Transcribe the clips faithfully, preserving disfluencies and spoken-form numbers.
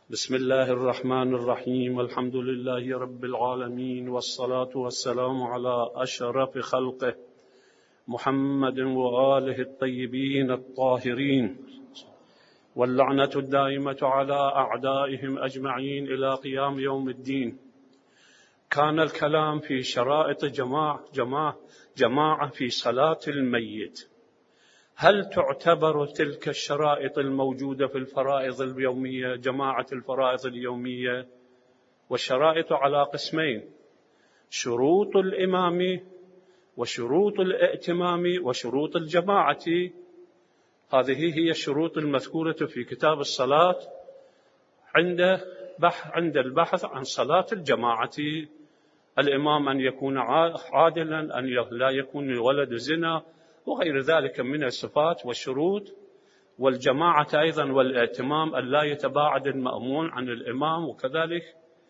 بسم الله الرحمن الرحيم، والحمد لله رب العالمين، والصلاة والسلام على أشرف خلقه محمد وآله الطيبين الطاهرين، واللعنة الدائمة على أعدائهم أجمعين إلى قيام يوم الدين. كان الكلام في شرائط جماعة, جماعة, جماعة في صلاة الميت. هل تعتبر تلك الشرائط الموجودة في الفرائض اليومية جماعة الفرائض اليومية؟ والشرائط على قسمين: شروط الإمام وشروط الائتمام وشروط الجماعة. هذه هي الشروط المذكورة في كتاب الصلاة عند بحث عند البحث عن صلاة الجماعة. الإمام أن يكون عادلا، أن لا يكون ولد زنا، وغير ذلك من الصفات والشروط. والجماعة أيضا والائتمام أن لا يتباعد المأمون عن الإمام، وكذلك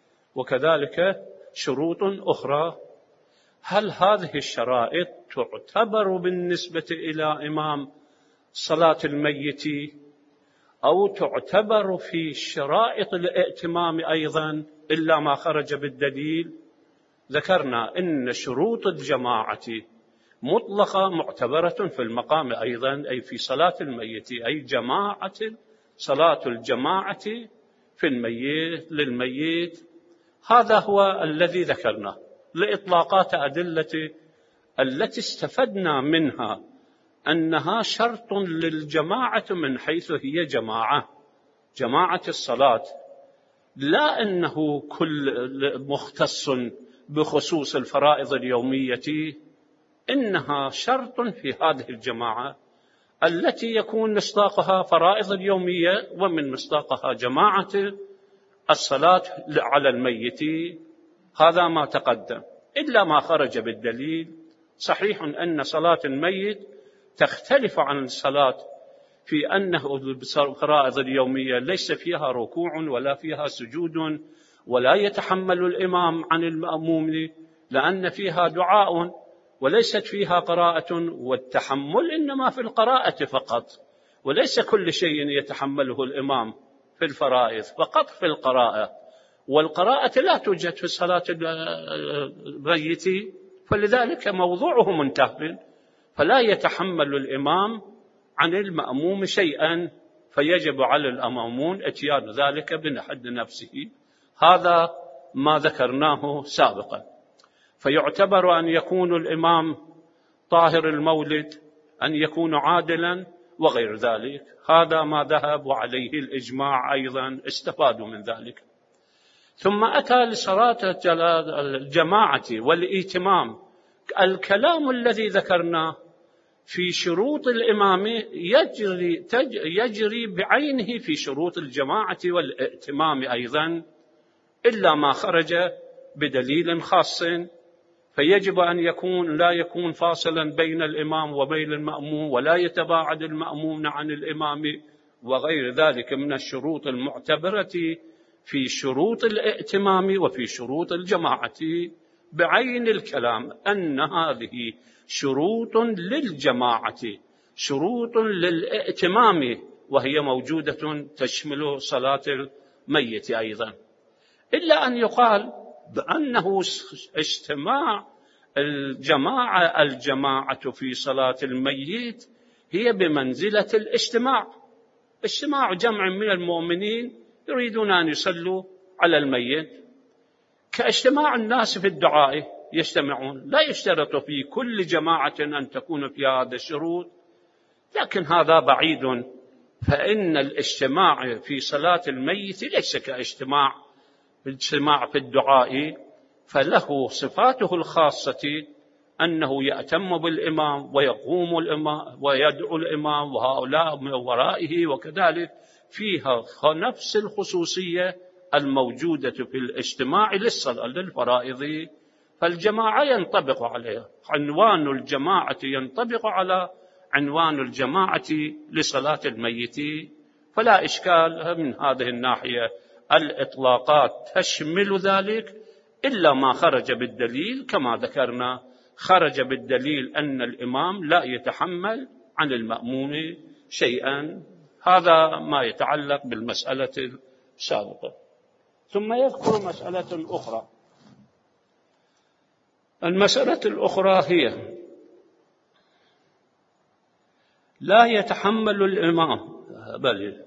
وكذلك شروط أخرى. هل هذه الشرائط تعتبر بالنسبة إلى إمام صلاة الميت، أو تعتبر في شرائط الائتمام أيضا إلا ما خرج بالدليل؟ ذكرنا إن شروط الجماعة مطلقة معتبرة في المقام أيضا، أي في صلاة الميت، أي جماعة صلاة الجماعة في الميت للميت. هذا هو الذي ذكرناه لإطلاقات أدلة التي استفدنا منها أنها شرط للجماعة من حيث هي جماعة جماعة الصلاة، لا أنه كل مختص بخصوص الفرائض اليومية، إنها شرط في هذه الجماعة التي يكون مصداقها فرائض اليومية ومن مصداقها جماعة الصلاة على الميت. هذا ما تقدم، إلا ما خرج بالدليل. صحيح أن صلاة الميت تختلف عن الصلاة في أنه الفرائض اليومية ليس فيها ركوع ولا فيها سجود، ولا يتحمل الإمام عن المأموم، لأن فيها دعاء وليست فيها قراءة، والتحمل إنما في القراءة فقط، وليس كل شيء يتحمله الإمام في الفرائض، فقط في القراءة. والقراءة لا توجد في صلاة الميت، فلذلك موضوعه منتهٍ، فلا يتحمل الإمام عن المأموم شيئا، فيجب على المأمون اتيان ذلك بحد نفسه. هذا ما ذكرناه سابقا. فيعتبر أن يكون الإمام طاهر المولد، أن يكون عادلا، وغير ذلك. هذا ما ذهب وعليه الإجماع أيضا، استفادوا من ذلك. ثم أتى لصلاة الجماعة والائتمام. الكلام الذي ذكرناه في شروط الإمام يجري, يجري بعينه في شروط الجماعة والائتمام أيضا، إلا ما خرج بدليل خاص. فيجب أن يكون لا يكون فاصلا بين الإمام وبين المأموم، ولا يتباعد المأموم عن الإمام، وغير ذلك من الشروط المعتبرة في شروط الائتمام وفي شروط الجماعة. بعين الكلام أن هذه شروط للجماعة، شروط للائتمام، وهي موجودة تشمل صلاة الميت أيضا. إلا أن يقال بأنه اجتماع الجماعة الجماعة في صلاة الميت هي بمنزلة الاجتماع اجتماع جمع من المؤمنين يريدون أن يصلوا على الميت، كاجتماع الناس في الدعاء يجتمعون. لا يشترط في كل جماعة أن تكون في هذا الشروط، لكن هذا بعيد. فإن الاجتماع في صلاة الميت ليس كاجتماع الاجتماع في الدعاء، فله صفاته الخاصة، أنه يأتم بالإمام ويقوم الإمام ويدعو الإمام وهؤلاء من ورائه، وكذلك فيها نفس الخصوصية الموجودة في الاجتماع للصلاة للفرائض. فالجماعة ينطبق عليها عنوان الجماعة، ينطبق على عنوان الجماعة لصلاة الميت، فلا إشكال من هذه الناحية. الإطلاقات تشمل ذلك إلا ما خرج بالدليل، كما ذكرنا خرج بالدليل أن الإمام لا يتحمل عن المأموم شيئا. هذا ما يتعلق بالمسألة السابقة. ثم يذكر مسألة أخرى. المسألة الأخرى هي لا يتحمل الإمام، بل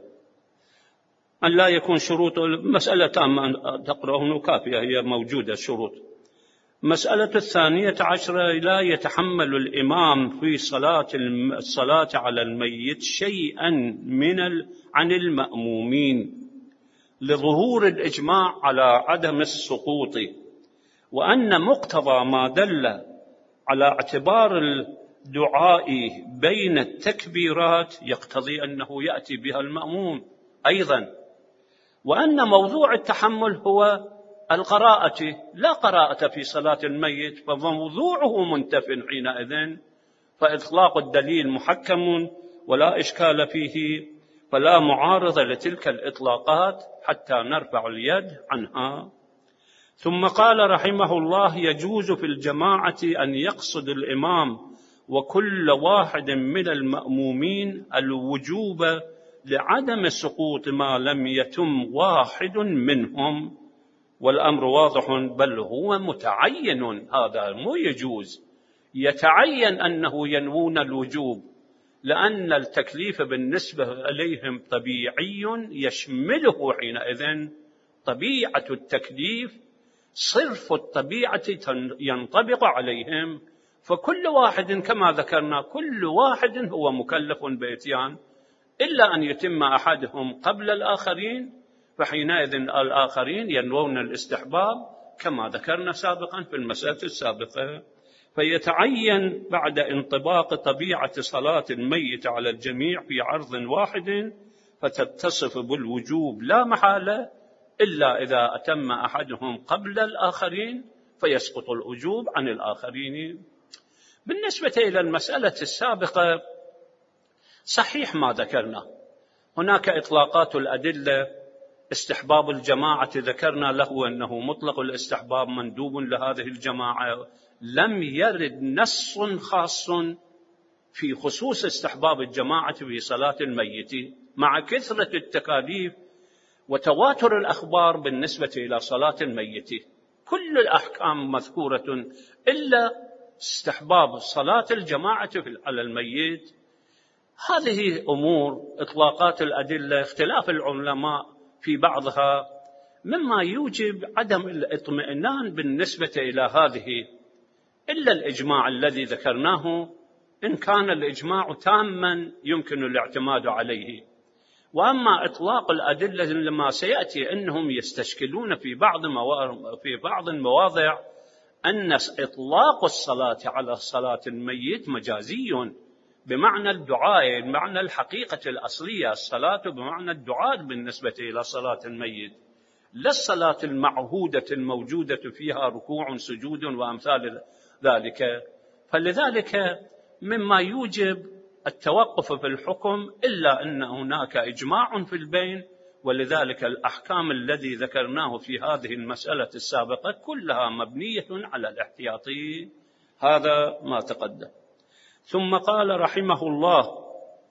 أن لا يكون شروط، مسألة تامة تقرأه كافية، هي موجودة الشروط. مسألة الثانية عشرة لا يتحمل الإمام في صلاة الصلاة على الميت شيئا من عن المأمومين لظهور الإجماع على عدم السقوط، وأن مقتضى ما دل على اعتبار الدعاء بين التكبيرات يقتضي أنه يأتي بها المأموم أيضا، وأن موضوع التحمل هو القراءة، لا قراءة في صلاة الميت، فموضوعه منتف حينئذ، فإطلاق الدليل محكم ولا إشكال فيه، فلا معارضة لتلك الإطلاقات حتى نرفع اليد عنها. ثم قال رحمه الله: يجوز في الجماعة أن يقصد الإمام وكل واحد من المأمومين الوجوب لعدم سقوط ما لم يتم واحد منهم، والأمر واضح بل هو متعين. هذا مو يجوز، يتعين أنه ينوون الوجوب، لأن التكليف بالنسبة إليهم طبيعي يشمله حينئذ طبيعة التكليف، صرف الطبيعة ينطبق عليهم، فكل واحد كما ذكرنا كل واحد هو مكلف بإتيان، إلا أن يتم أحدهم قبل الآخرين، فحينئذ الآخرين ينوون الاستحباب كما ذكرنا سابقا في المسألة السابقة. فيتعين بعد انطباق طبيعة صلاة الميت على الجميع في عرض واحد، فتتصف بالوجوب لا محالة، إلا إذا أتم أحدهم قبل الآخرين فيسقط الوجوب عن الآخرين. بالنسبة إلى المسألة السابقة صحيح ما ذكرنا، هناك إطلاقات الأدلة. استحباب الجماعة ذكرنا له أنه مطلق الاستحباب مندوب لهذه الجماعة، لم يرد نص خاص في خصوص استحباب الجماعة في صلاة الميت، مع كثرة التكاليف وتواتر الأخبار بالنسبة إلى صلاة الميت. كل الأحكام مذكورة إلا استحباب صلاة الجماعة على الميت. هذه أمور إطلاقات الأدلة، اختلاف العلماء في بعضها، مما يوجب عدم الاطمئنان بالنسبة إلى هذه، إلا الإجماع الذي ذكرناه، إن كان الإجماع تاما يمكن الاعتماد عليه. وأما إطلاق الأدلة لما سيأتي أنهم يستشكلون في بعض في بعض المواضع أن إطلاق الصلاة على صلاة الميت مجازي بمعنى الدعاء، بمعنى الحقيقة الأصلية، الصلاة بمعنى الدعاء بالنسبة إلى صلاة الميت، لا الصلاة المعهودة الموجودة فيها ركوع سجود وأمثال ذلك. فلذلك مما يوجب التوقف في الحكم، إلا أن هناك إجماع في البين، ولذلك الأحكام الذي ذكرناه في هذه المسألة السابقة كلها مبنية على الاحتياطي. هذا ما تقدم. ثم قال رحمه الله: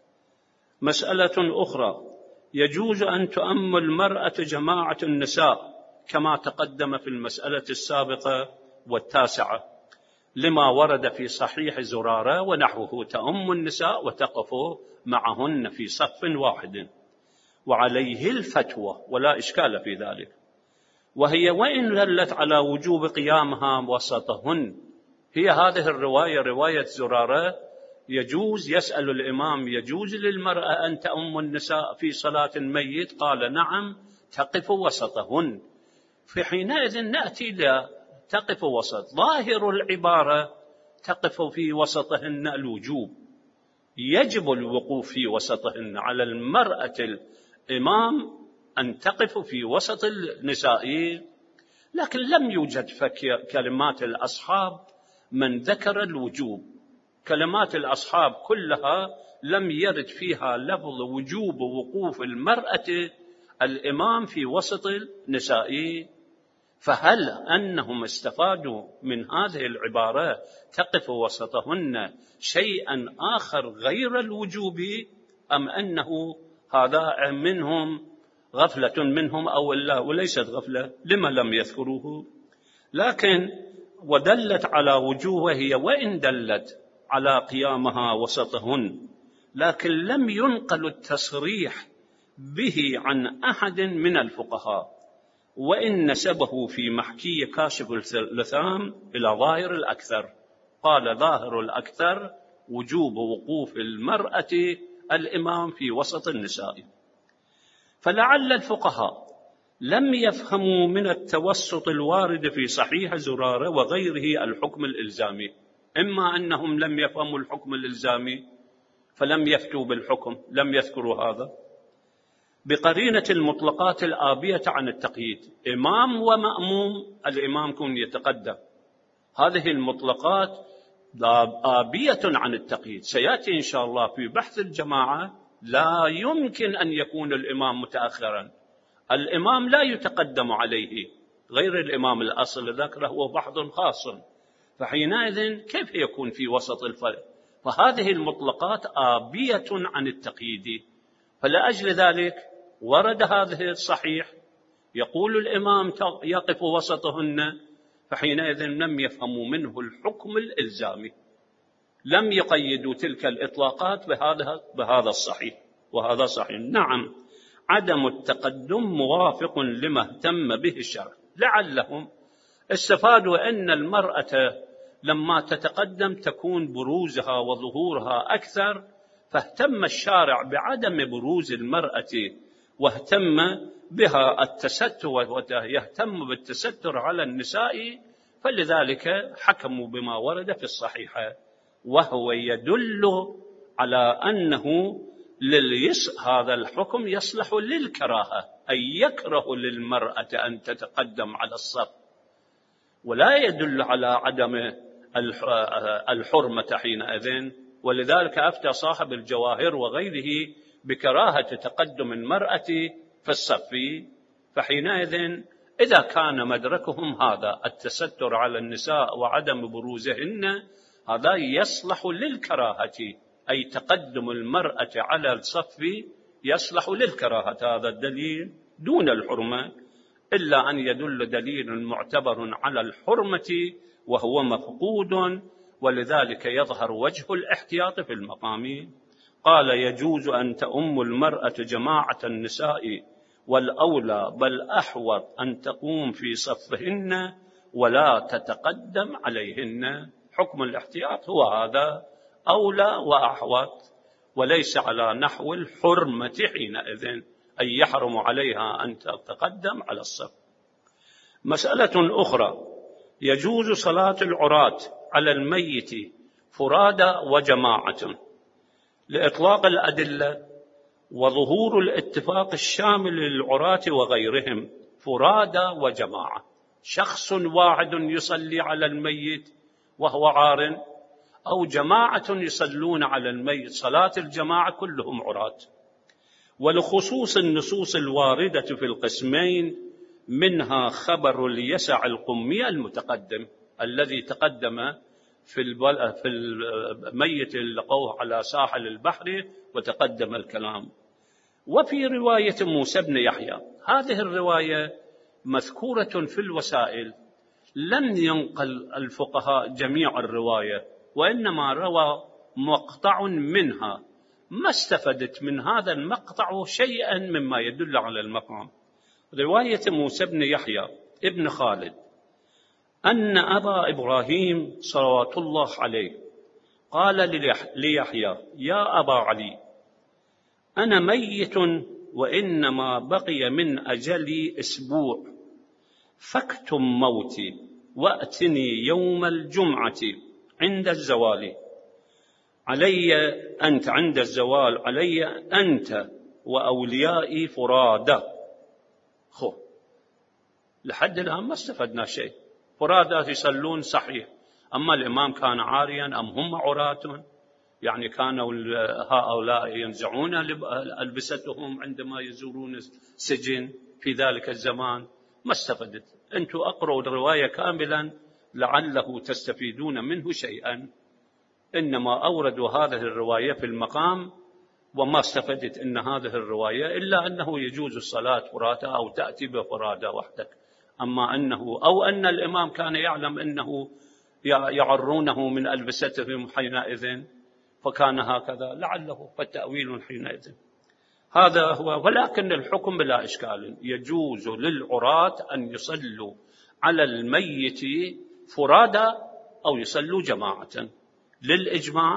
مسألة أخرى، يجوز أن تؤم المرأة جماعة النساء كما تقدم في المسألة السابقة والتاسعة، لما ورد في صحيح زرارة ونحوه، تؤم النساء وتقف معهن في صف واحد، وعليه الفتوى ولا إشكال في ذلك. وهي وإن دلت على وجوب قيامها وسطهن، هي هذه الرواية رواية زرارة، يجوز، يسأل الإمام: يجوز للمرأة أن تؤم النساء في صلاة الميت؟ قال: نعم، تقف وسطهن. في حينئذ نأتي لا تقف وسط، ظاهر العبارة تقف في وسطهن الوجوب، يجب الوقوف في وسطهن، على المرأة الإمام أن تقف في وسط النساء. لكن لم يوجد في كلمات الأصحاب من ذكر الوجوب، كلمات الأصحاب كلها لم يرد فيها لفظ وجوب وقوف المرأة الإمام في وسط النساء. فهل أنهم استفادوا من هذه العبارة تقف وسطهن شيئا آخر غير الوجوب، أم أنه هذا منهم غفلة منهم أو لا، وليست غفلة لما لم يذكروه، لكن ودلت على وجوهه وإن دلت على قيامها وسطهن، لكن لم ينقل التصريح به عن أحد من الفقهاء، وإن نسبه في محكي كاشف اللثام إلى ظاهر الأكثر. قال ظاهر الأكثر وجوب وقوف المرأة الإمام في وسط النساء. فلعل الفقهاء لم يفهموا من التوسط الوارد في صحيح زرارة وغيره الحكم الإلزامي، إما أنهم لم يفهموا الحكم الإلزامي فلم يفتوا بالحكم، لم يذكروا هذا، بقرينة المطلقات الآبية عن التقييد، إمام ومأموم، الإمام كن يتقدم، هذه المطلقات آبية عن التقييد. سيأتي إن شاء الله في بحث الجماعة لا يمكن أن يكون الإمام متأخرا، الإمام لا يتقدم عليه غير الإمام الأصل، ذكره هو بحث خاص، فحينئذ كيف يكون في وسط الفرق؟ فهذه المطلقات آبية عن التقييد، فلأجل ذلك ورد هذه الصحيح يقول الإمام يقف وسطهن، فحينئذ لم يفهموا منه الحكم الإلزامي، لم يقيدوا تلك الإطلاقات بهذا بهذا الصحيح، وهذا صحيح. نعم، عدم التقدم موافق لما اهتم به الشرع، لعلهم استفادوا أن المرأة لما تتقدم تكون بروزها وظهورها أكثر، فاهتم الشارع بعدم بروز المرأة واهتم بها التستر، ويهتم بالتستر على النساء، فلذلك حكموا بما ورد في الصحيحة، وهو يدل على أنه لليس هذا الحكم يصلح للكراهة، أي يكره للمرأة أن تتقدم على الصف، ولا يدل على عدم الحرمة حينئذ. ولذلك أفتى صاحب الجواهر وغيره بكراهة تقدم المرأة في الصف، فحينئذ إذا كان مدركهم هذا التستر على النساء وعدم بروزهن، هذا يصلح للكراهة، أي تقدم المرأة على الصف يصلح للكراهة، هذا الدليل دون الحرمة، إلا أن يدل دليل معتبر على الحرمة وهو مفقود، ولذلك يظهر وجه الاحتياط في المقام. قال يجوز أن تؤم المرأة جماعة النساء، والأولى بل أحوط أن تقوم في صفهن ولا تتقدم عليهن. حكم الاحتياط هو هذا، أولى وأحوط، وليس على نحو الحرمة حينئذ، أي يحرم عليها أن تتقدم على الصف. مسألة أخرى، يجوز صلاة العراة على الميت فرادى وجماعة، لإطلاق الأدلة وظهور الاتفاق الشامل للعراة وغيرهم، فرادى وجماعة، شخص واحد يصلي على الميت وهو عار، أو جماعة يصلون على الميت صلاة الجماعة كلهم عراة. ولخصوص النصوص الواردة في القسمين، منها خبر اليسع القمي المتقدم الذي تقدم في في الميت اللي لقوه على ساحل البحر وتقدم الكلام. وفي رواية موسى بن يحيى، هذه الرواية مذكورة في الوسائل، لم ينقل الفقهاء جميع الرواية، وإنما روى مقطع منها، ما استفدت من هذا المقطع شيئا مما يدل على المقام. رواية موسى بن يحيى ابن خالد أن أبا إبراهيم صلوات الله عليه قال ليحيى يا أبا علي أنا ميت وإنما بقي من أجلي أسبوع، فاكتم موتي وأتني يوم الجمعة عند الزوال، علي أنت عند الزوال علي أنت وأوليائي فرادى. خو لحد الآن ما استفدنا شيء، فرادى يصلون صحيح، أما الإمام كان عاريا أم هم عراة؟ يعني كانوا هؤلاء ينزعون ألبستهم عندما يزورون السجن في ذلك الزمان؟ ما استفدت. أنتم أقرأوا الرواية كاملا لعله تستفيدون منه شيئا، إنما أوردوا هذه الرواية في المقام وما استفدت إن هذه الرواية إلا أنه يجوز الصلاة فرادى أو تأتي بفرادى وحدك. أما أنه أو أن الإمام كان يعلم أنه يعرونه من ألبستهم حينئذ فكان هكذا لعله، فالتأويل حينئذ هذا هو. ولكن الحكم بلا إشكال، يجوز للعراة أن يصلوا على الميت فرادى أو يصلوا جماعة للإجماع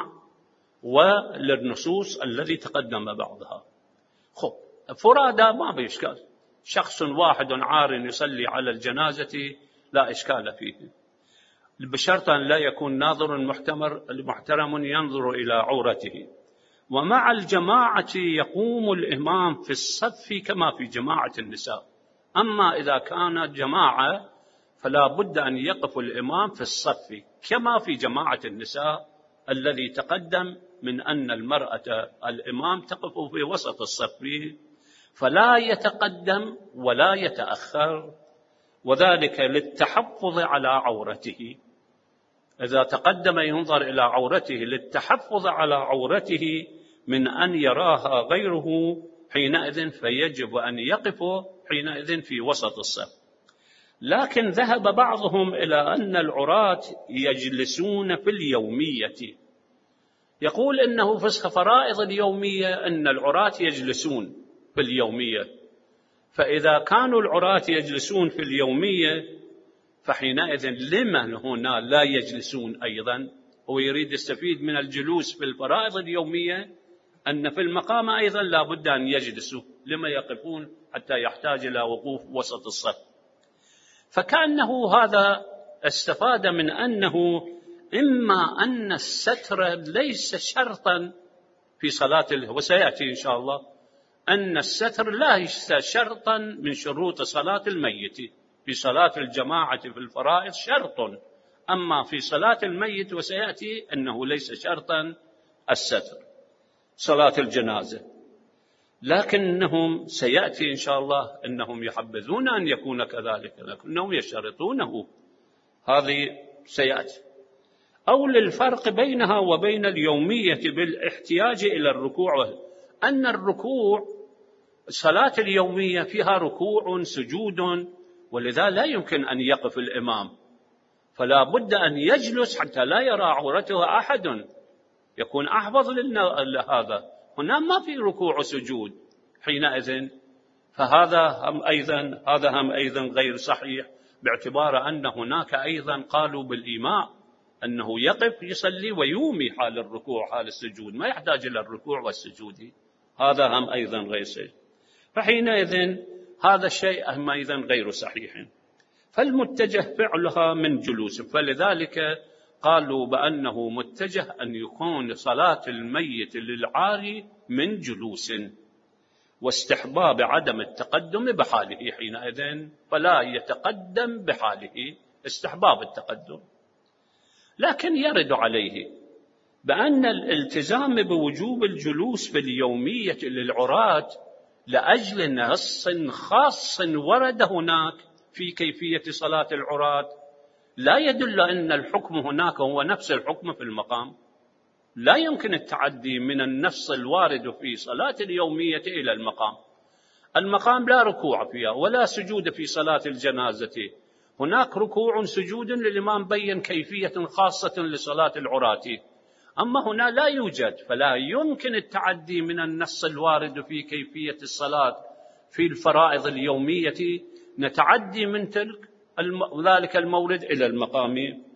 وللنصوص الذي تقدم بعضها. خب فرادى ما في إشكال، شخص واحد عار يصلي على الجنازة لا إشكال فيه، بشرط أن لا يكون ناظر محترم ينظر إلى عورته. ومع الجماعة يقوم الإمام في الصف كما في جماعة النساء. أما إذا كانت جماعة فلا بد أن يقف الإمام في الصف كما في جماعة النساء الذي تقدم من أن المرأة الإمام تقف في وسط الصف فلا يتقدم ولا يتأخر، وذلك للتحفظ على عورته. إذا تقدم ينظر إلى عورته للتحفظ على عورته من أن يراها غيره حينئذ، فيجب أن يقف حينئذ في وسط الصف. لكن ذهب بعضهم إلى أن العراة يجلسون في اليومية، يقول إنه فسخ فرائض اليومية أن العراة يجلسون في اليومية، فإذا كانوا العراة يجلسون في اليومية فحينئذ لمن هنا لا يجلسون أيضا؟ هو يريد يستفيد من الجلوس في الفرائض اليومية أن في المقام أيضا لا بد أن يجلسوا، لما يقفون حتى يحتاج إلى وقوف وسط الصف. فكأنه هذا استفاد من أنه إما أن الستر ليس شرطا في صلاة، وسيأتي إن شاء الله أن الستر ليس شرطا من شروط صلاة الميت. في صلاة الجماعة في الفرائض شرط، أما في صلاة الميت وسيأتي أنه ليس شرطا الستر صلاة الجنازة. لكنهم سيأتي إن شاء الله أنهم يحبذون أن يكون كذلك، لكنهم يشترطونه، هذه سيأتي. أو للفرق بينها وبين اليومية بالاحتياج إلى الركوع، أن الركوع صلاة اليومية فيها ركوع سجود، ولذا لا يمكن أن يقف الإمام، فلا بد أن يجلس حتى لا يرى عورته أحد، يكون أحفظ لهذا. هنا ما في ركوع سجود حينئذ، فهذا هم أيضا هذا هم أيضا غير صحيح، باعتبار أن هناك أيضا قالوا بالإيماء أنه يقف يصلي ويومي حال الركوع حال السجود، ما يحتاج إلى الركوع والسجود، هذا هم أيضا غير صحيح. فحينئذ هذا الشيء هم أيضا غير صحيح، فالمتجه فعلها من جلوس. فلذلك قالوا بأنه متجه أن يكون صلاة الميت للعاري من جلوس، واستحباب عدم التقدم بحاله حينئذ، فلا يتقدم بحاله، استحباب التقدم. لكن يرد عليه بأن الالتزام بوجوب الجلوس في اليومية للعراة لأجل نص خاص ورد هناك في كيفية صلاة العراة لا يدل أن الحكم هناك هو نفس الحكم في المقام. لا يمكن التعدي من النص الوارد في صلاة اليومية إلى المقام. المقام لا ركوع فيها ولا سجود في صلاة الجنازة، هناك ركوع سجود للإمام بين كيفية خاصة لصلاة العراة، أما هنا لا يوجد، فلا يمكن التعدي من النص الوارد في كيفية الصلاة في الفرائض اليومية نتعدي من تلك ذلك المورد إلى المقام.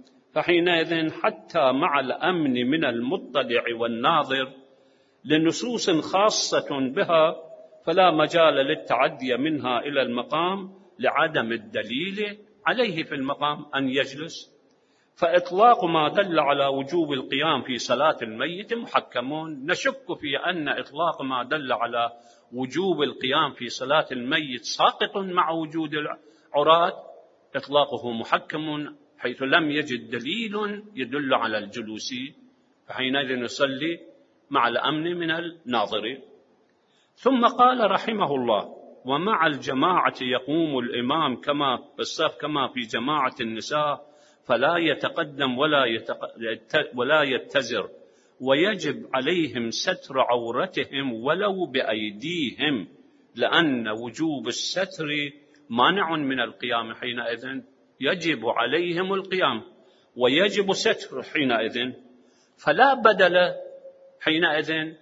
فحينئذ حتى مع الأمن من المطلع والناظر لنصوص خاصة بها فلا مجال للتعدي منها إلى المقام لعدم الدليل عليه في المقام أن يجلس. فإطلاق ما دل على وجوب القيام في صلاة الميت محكمون. نشك في أن إطلاق ما دل على وجوب القيام في صلاة الميت ساقط مع وجود العراة، إطلاقه محكم حيث لم يجد دليل يدل على الجلوس، فحينئذ نصلي مع الأمن من الناظر. ثم قال رحمه الله: ومع الجماعة يقوم الإمام كما في الصف كما في جماعة النساء، فلا يتقدم ولا, يتق... ولا يتزر، ويجب عليهم ستر عورتهم ولو بأيديهم، لأن وجوب الستر مانع من القيام حينئذ، يجب عليهم القيام ويجب ستر حينئذ، فلا بدل حينئذ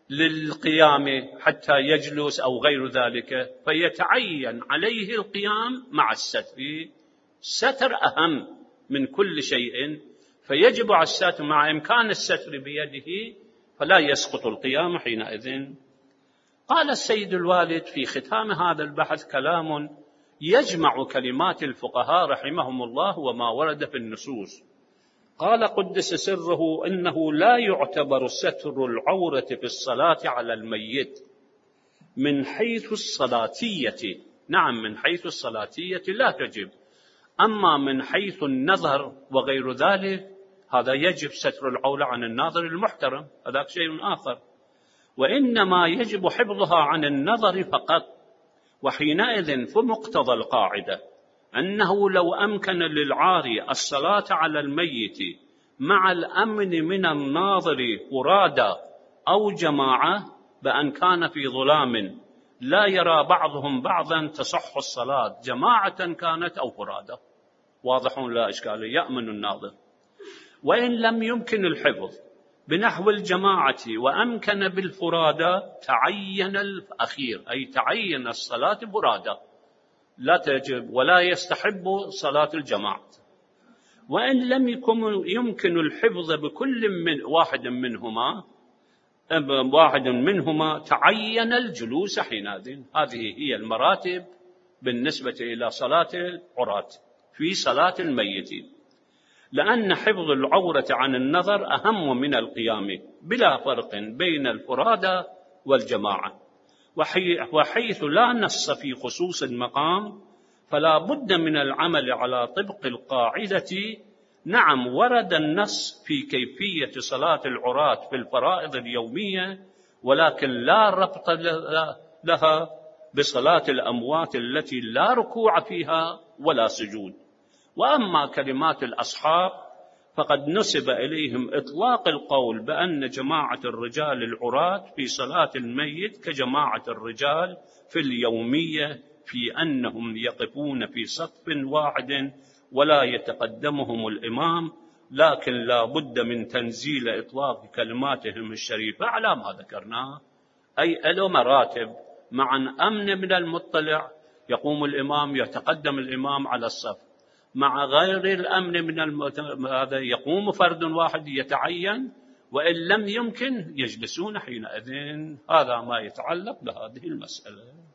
للقيام حتى يجلس أو غير ذلك، فيتعين عليه القيام مع الستر. الستر أهم من كل شيء، فيجب على الستر مع إمكان الستر بيده، فلا يسقط القيام حينئذ. قال السيد الوالد في ختام هذا البحث كلام يجمع كلمات الفقهاء رحمهم الله وما ورد في النصوص. قال قدس سره إنه لا يعتبر ستر العورة في الصلاة على الميت من حيث الصلاتية، نعم من حيث الصلاتية لا تجب، أما من حيث النظر وغير ذلك هذا يجب ستر العورة عن الناظر المحترم، هذا شيء آخر، وإنما يجب حفظها عن النظر فقط. وحينئذ فمقتضى القاعدة أنه لو أمكن للعاري الصلاة على الميت مع الأمن من الناظر فرادى أو جماعة بأن كان في ظلام لا يرى بعضهم بعضا تصح الصلاة، جماعة كانت أو فرادى، واضح لا إشكال، يأمن الناظر. وإن لم يمكن الحفظ بنحو الجماعة وأمكن بالفرادى تعين الأخير، أي تعين الصلاة فرادى، لا تجب ولا يستحب صلاة الجماعة. وإن لم يكن يمكن الحفظ بكل من واحد منهما واحد منهما تعين الجلوس حينئذ. هذه هي المراتب بالنسبة إلى صلاة العراة في صلاة الميت، لأن حفظ العورة عن النظر أهم من القيام بلا فرق بين الفرادى والجماعة. وحيث لا نص في خصوص المقام فلا بد من العمل على طبق القاعدة. نعم ورد النص في كيفية صلاة العراة في الفرائض اليومية، ولكن لا ربط لها بصلاة الأموات التي لا ركوع فيها ولا سجود. وأما كلمات الأصحاب فقد نسب إليهم إطلاق القول بأن جماعة الرجال العراة في صلاة الميت كجماعة الرجال في اليومية، في أنهم يقفون في صف واحد ولا يتقدمهم الإمام، لكن لا بد من تنزيل إطلاق كلماتهم الشريفة على ما ذكرناه، أي له مراتب. مع أمن من المطلع يقوم الإمام يتقدم الإمام على الصف، مع غير الأمن من المت... هذا يقوم فرد واحد يتعين، وإن لم يمكن يجلسون حينئذ. هذا ما يتعلق بهذه المسألة.